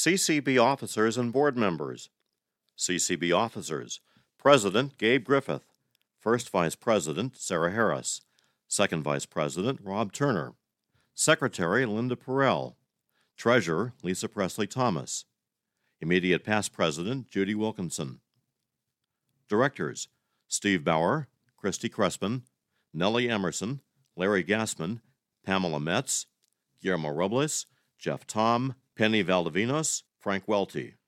CCB officers and board members. CCB officers: President Gabe Griffith, First Vice President Sarah Harris, Second Vice President Rob Turner, Secretary Linda Perrell, Treasurer Lisa Presley Thomas, Immediate Past President Judy Wilkinson. Directors: Steve Bauer, Christy Crespin, Nellie Emerson, Larry Gassman, Pamela Metz, Guillermo Robles, Jeff Tom, Penny Valdivinos, Frank Welty.